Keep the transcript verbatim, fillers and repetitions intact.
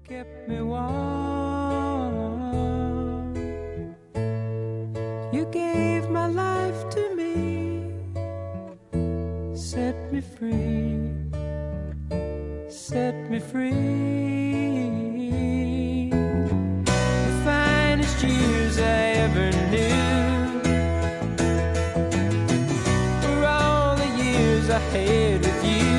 kept me warm. You gave my life to me, set me free, set me free. The finest years I ever knew were all the years I had with you.